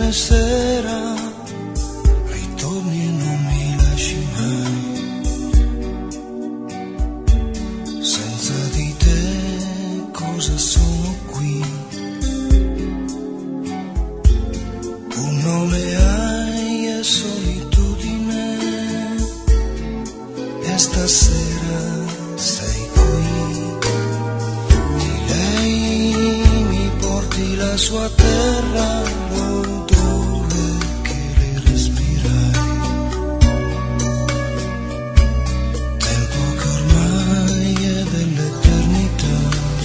viene sera, ritorni e non mi lasci mai. Senza di te cosa sono qui? Un nome hai e solitudine, e stasera sei qui. Di lei mi porti la sua terra, l'odore che le respirai. Tempo che ormai è dell'eternità.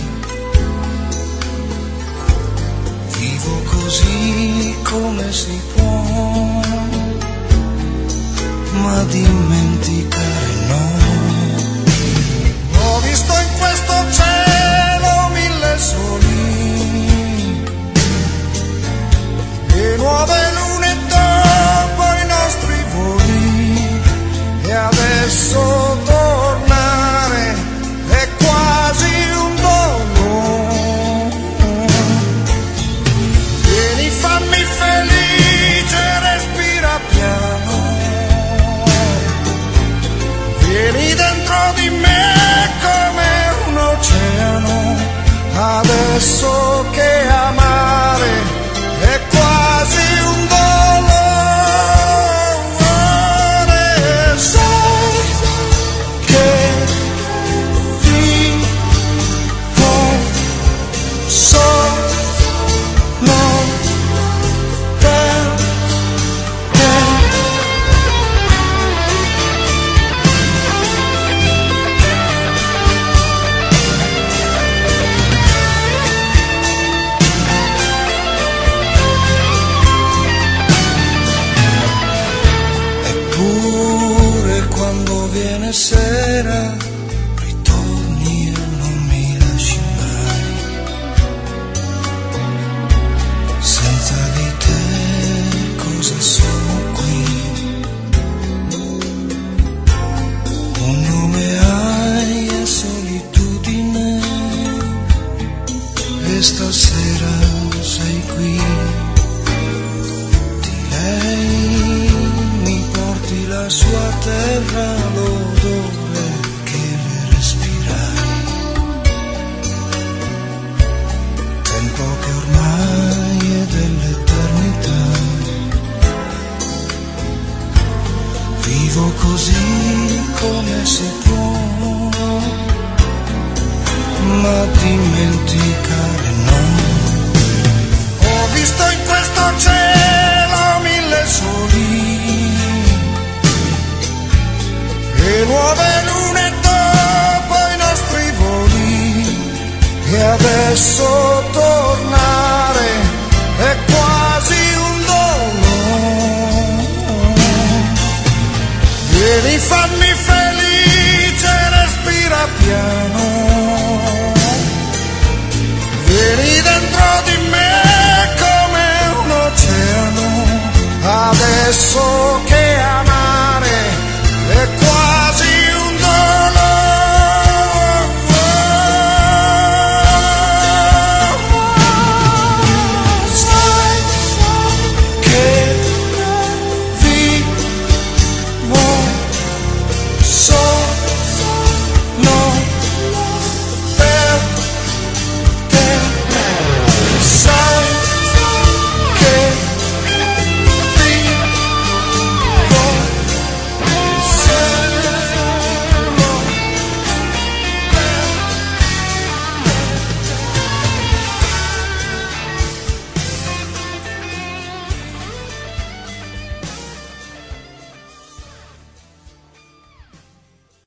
Vivo così come si può, ma dimenticare no. Ho visto in questo cielo mille soli e nuove lune dopo i nostri voli, e adesso tornare è quasi un dono. Vieni, fammi felice, respira piano, vieni dentro di me come un oceano, adesso che amare è quasi un dolore. Sai che vivo solo per te. Eppure quando viene sera, ritorni e non mi lasci mai. Senza di te cosa sono qui? Un nome hai e solitudine, e stasera sei qui. Di lei mi porti la sua terra, l'odore che le respirai. Tempo che ormai è dell'eternità. Vivo così come si può, ma dimenticare no. Ho visto in questo cielo mille soli e nuove lune dopo i nostri voli, e adesso tornare è